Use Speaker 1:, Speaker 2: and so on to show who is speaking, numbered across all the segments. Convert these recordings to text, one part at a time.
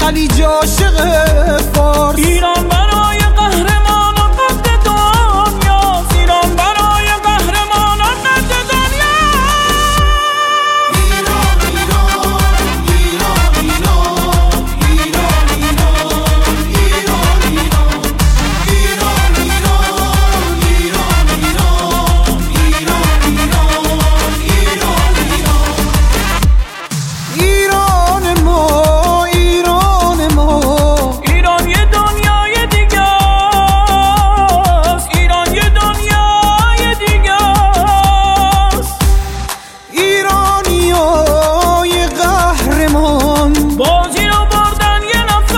Speaker 1: خلیج عاشق فارس.
Speaker 2: ایران برای قهرمانان قد دنیاست، ایران برای قهرمانان قد دنیاست.
Speaker 1: ایران ایران ایران ایران ایران ایران ایران ایران ایران ایران ایران ما ایران ما
Speaker 2: ایران یه دنیای دیگه است، ایران یه دنیای دیگه است.
Speaker 1: ایرانیای قهرمان
Speaker 2: بازی رو بردن یه نفس،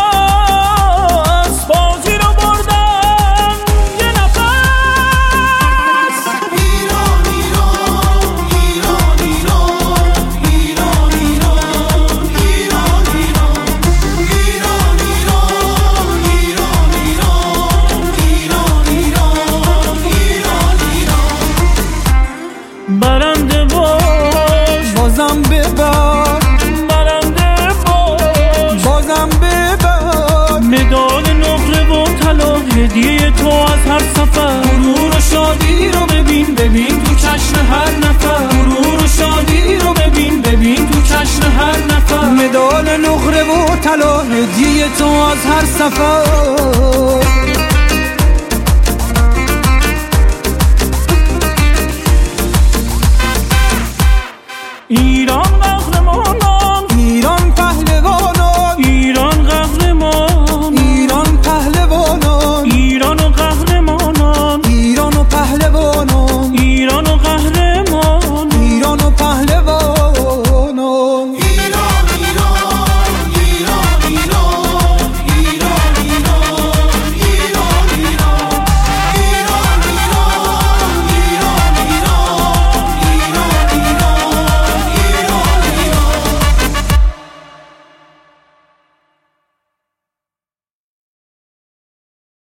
Speaker 2: بازی رو بردن یه نفس.
Speaker 1: ایران ایران ایران ایران ایران ایران ایران ایران ایران ایران ایران ایران
Speaker 2: برنده باش
Speaker 1: بازم ببر،
Speaker 2: برنده باش
Speaker 1: بازم ببر.
Speaker 2: مدال نقره و طلا هدیه تو از هر سفر.
Speaker 1: غرور و شادی رو ببین ببین تو چشم هر نفر، غرور و شادی رو ببین ببین تو چشم هر نفر. مدال نقره و طلا هدیه تو از هر سفر.